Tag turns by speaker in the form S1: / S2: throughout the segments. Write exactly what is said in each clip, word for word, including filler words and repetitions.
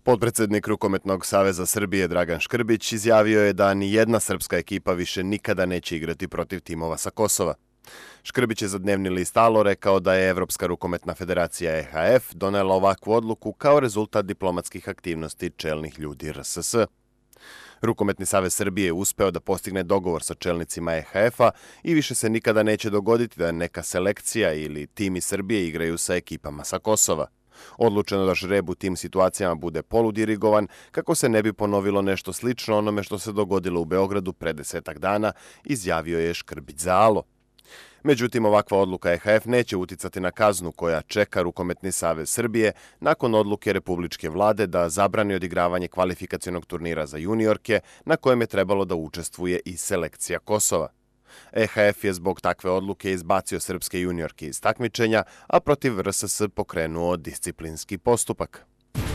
S1: Potpredsednik Rukometnog saveza Srbije Dragan Škrbić izjavio je da ni jedna srpska ekipa više nikada neće igrati protiv timova sa Kosova. Škrbić je za dnevni list Alo rekao da je Evropska rukometna federacija E H F donela ovakvu odluku kao rezultat diplomatskih aktivnosti čelnih ljudi R S S. Rukometni savez Srbije je uspeo da postigne dogovor sa čelnicima E H F-a i više se nikada neće dogoditi da neka selekcija ili tim iz Srbije igraju sa ekipama sa Kosova. Odlučeno da žreb u tim situacijama bude poludirigovan kako se ne bi ponovilo nešto slično onome što se dogodilo u Beogradu pre desetak dana, izjavio je Škrbić za Alo. Međutim, ovakva odluka E H F neće uticati na kaznu koja čeka Rukometni savez Srbije nakon odluke Republičke vlade da zabrani odigravanje kvalifikacionog turnira za juniorke na kojem je trebalo da učestvuje i selekcija Kosova. E H F je zbog takve odluke izbacio srpske juniorke iz takmičenja, a protiv R S S pokrenuo disciplinski postupak.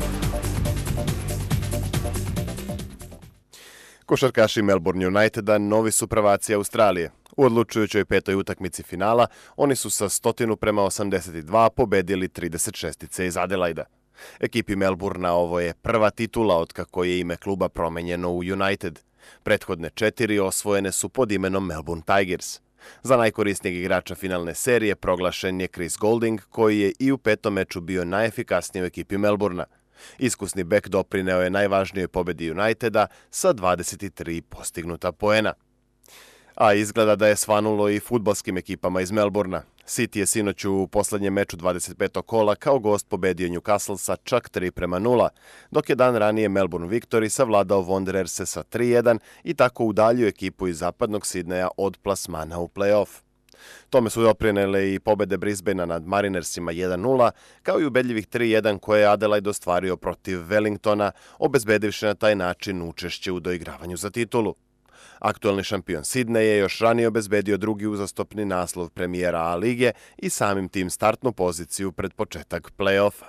S1: Košarkaši Melbourne Uniteda novi su prvaci Australije. U odlučujućoj petoj utakmici finala oni su sa stotinu prema osamdeset dva pobedili trideset šestice iz Adelaida. Ekipi Melbournea ovo je prva titula otkako je ime kluba promenjeno u United. Prethodne četiri osvojene su pod imenom Melbourne Tigers. Za najkorisnijeg igrača finalne serije proglašen je Chris Goulding, koji je i u petom meču bio najefikasniji u ekipi Melbournea. Iskusni bek doprineo je najvažnijoj pobedi Uniteda sa dvadeset tri postignuta poena. A izgleda da je svanulo i fudbalskim ekipama iz Melbournea. City je sinoć u poslednjem meču dvadeset petog kola kao gost pobedio Newcastle sa čak tri prema nula, dok je dan ranije Melbourne Victory savladao Wandererse sa tri jedan i tako udaljio ekipu iz zapadnog Sidneja od plasmana u play-off. Tome su doprinele i pobede Brisbanea nad Marinersima jedan nula, kao i ubedljivih tri jedan koje je Adelaide ostvario protiv Wellingtona, obezbedivši na taj način učešće u doigravanju za titulu. Aktuelni šampion Sidney je još ranije obezbedio drugi uzastopni naslov premijera A lige i samim tim startnu poziciju pred početak play-offa.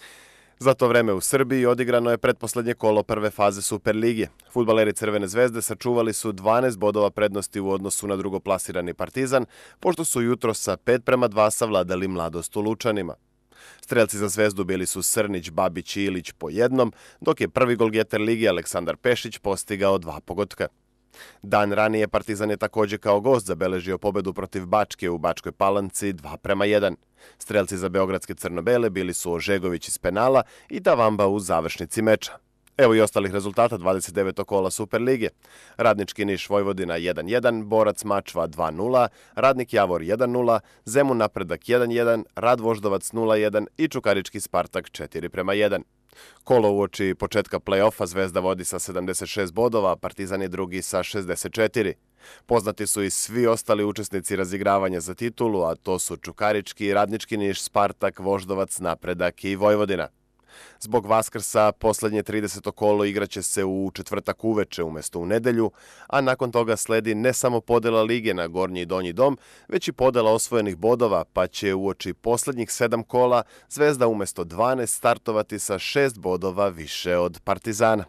S1: Za to vreme u Srbiji odigrano je pretposlednje kolo prve faze Superlige. Fudbaleri Crvene zvezde sačuvali su dvanaest bodova prednosti u odnosu na drugoplasirani Partizan, pošto su jutro sa pet prema dva savladali Mladost u Lučanima. Strelci za Zvezdu bili su Srnić, Babić i Ilić po jednom, dok je prvi golgeter lige Aleksandar Pešić postigao dva pogotka. Dan ranije Partizan je takođe kao gost zabeležio pobedu protiv Bačke u Bačkoj Palanci dva prema jedan. Strelci za beogradske crno-bele bili su Ožegović iz penala i Davamba u završnici meča. Evo i ostalih rezultata dvadeset devetog kola Superlige. Radnički Niš Vojvodina jedan jedan, Borac Mačva dva nula, Radnik Javor jedan nula, Zemun Napredak jedan jedan, Rad Voždovac nula jedan i Čukarički Spartak četiri prema jedan. Kolo uoči početka play-offa Zvezda vodi sa sedamdeset šest bodova, Partizan je drugi sa šezdeset četiri. Poznati su i svi ostali učesnici razigravanja za titulu, a to su Čukarički, Radnički Niš, Spartak, Voždovac, Napredak i Vojvodina. Zbog Vaskrsa poslednje trideseto kolo igraće se u četvrtak uveče umesto u nedelju, a nakon toga sledi ne samo podela lige na gornji i donji dom, već i podela osvojenih bodova, pa će uoči poslednjih sedam kola Zvezda umesto dvanaest startovati sa šest bodova više od Partizana.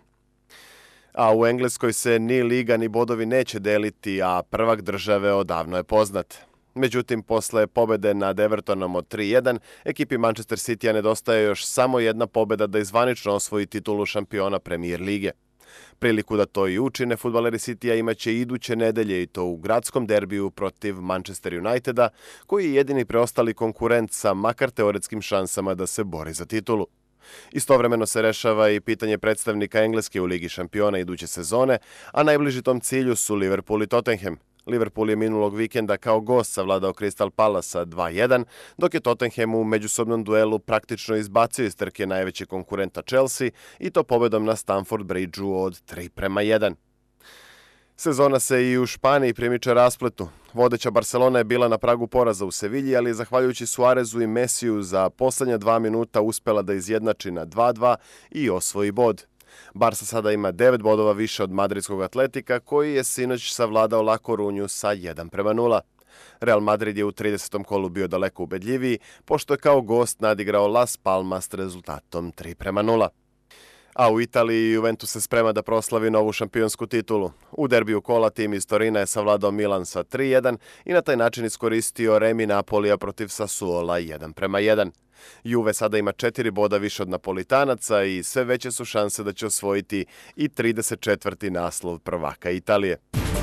S1: A u Engleskoj se ni liga ni bodovi neće deliti, a prvak države odavno je poznat. Međutim, posle pobede nad Evertonom od tri jedan, ekipi Manchester City-a nedostaje još samo jedna pobeda da izvanično osvoji titulu šampiona Premier lige. Priliku da to i učine, fudbaleri City-a imaće iduće nedelje i to u gradskom derbiju protiv Manchester Uniteda, koji je jedini preostali konkurent sa makar teoretskim šansama da se bori za titulu. Istovremeno se rešava i pitanje predstavnika Engleske u Ligi šampiona iduće sezone, a najbliži tom cilju su Liverpool i Tottenham. Liverpool je minulog vikenda kao gost savladao Crystal Palace dva jedan, dok je Tottenham u međusobnom duelu praktično izbacio iz trke najvećeg konkurenta Chelsea i to pobedom na Stamford Bridgeu od tri prema jedan. Sezona se i u Španiji primiče raspletu. Vodeća Barcelona je bila na pragu poraza u Sevilji, ali je zahvaljujući Suarezu i Mesiju za poslednja dva minuta uspela da izjednači na dva dva i osvoji bod. Barsa sada ima devet bodova više od madridskog Atletika, koji je sinoć savladao La Corunju sa jedan prema nula. Real Madrid je u tridesetom kolu bio daleko ubedljiviji, pošto je kao gost nadigrao Las Palmas s rezultatom tri prema nula. A u Italiji Juventus se sprema da proslavi novu šampionsku titulu. U derbiju kola tim iz Torina je savladao Milan sa tri jedan i na taj način iskoristio remi Napolija protiv Sassuola jedan prema jedan. Juve sada ima četiri boda više od Napolitanaca i sve veće su šanse da će osvojiti i trideset četvrti naslov prvaka Italije.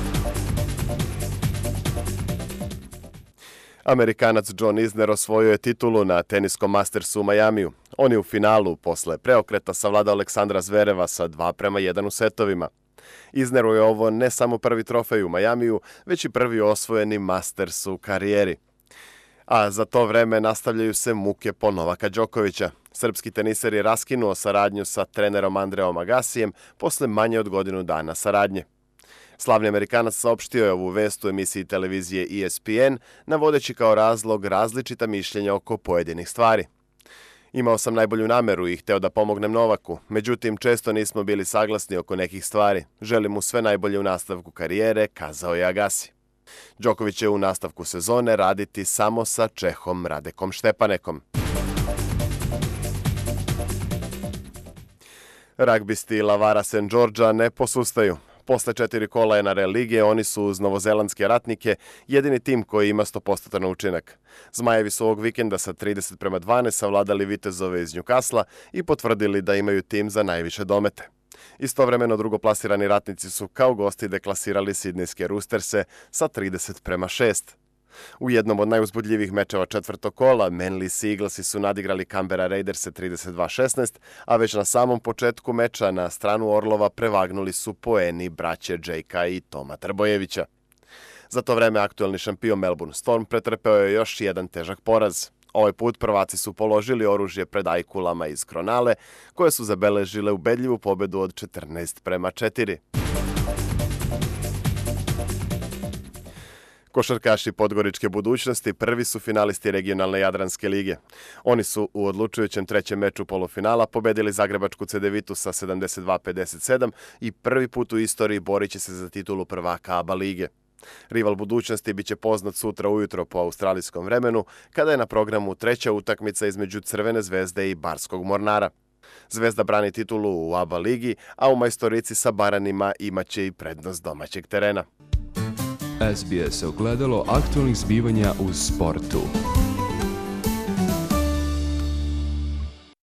S1: Amerikanac John Isner osvojio je titulu na teniskom Mastersu u Majamiju. On je u finalu posle preokreta savladao Aleksandra Zvereva sa dva prema jedan u setovima. Isneru je ovo ne samo prvi trofej u Majamiju, već i prvi osvojeni Masters u karijeri. A za to vreme nastavljaju se muke po Novaka Đokovića. Srpski teniser je raskinuo saradnju sa trenerom Andreom Agasijem posle manje od godinu dana saradnje. Slavni Amerikanac saopštio je ovu vest u emisiji televizije E S P N, navodeći kao razlog različita mišljenja oko pojedinih stvari. Imao sam najbolju nameru i hteo da pomognem Novaku, međutim često nismo bili saglasni oko nekih stvari. Želim mu sve najbolje u nastavku karijere, kazao je Agassi. Đoković će u nastavku sezone raditi samo sa Čehom Radekom Štepanekom. Ragbisti Lavara Saint Georgea ne posustaju. Posle četiri kola N R L lige oni su uz novozelandske ratnike jedini tim koji ima sto posto učinak. Zmajevi su ovog vikenda sa trideset prema dvanaest savladali Vitezove iz Newcastle i potvrdili da imaju tim za najviše domete. Istovremeno drugoplasirani ratnici su kao gosti deklasirali sidnejske Roosterse sa trideset prema šest. U jednom od najuzbudljivih mečeva četvrtog kola, Manly Sea Eaglesi su nadigrali Canberra Raiderse trideset dva šesnaest, a već na samom početku meča na stranu Orlova prevagnuli su poeni braće Džejka i Toma Trbojevića. Za to vreme aktuelni šampion Melbourne Storm pretrpeo je još jedan težak poraz. Ovaj put prvaci su položili oružje pred Ajkulama iz Kronale, koje su zabeležile ubedljivu pobedu od četrnaest prema četiri. Košarkaši Podgoričke budućnosti prvi su finalisti regionalne Jadranske lige. Oni su u odlučujućem trećem meču polufinala pobedili Zagrebačku Cedevitu sa sedamdeset dva pedeset sedam i prvi put u istoriji borit će se za titulu prvaka A B A lige. Rival budućnosti biće poznat sutra ujutro po australijskom vremenu, kada je na programu treća utakmica između Crvene zvezde i Barskog Mornara. Zvezda brani titulu u A B A ligi, a u majstorici sa Baranima imaće i prednost domaćeg terena.
S2: S B S ogledalo aktualnih zbivanja u sportu.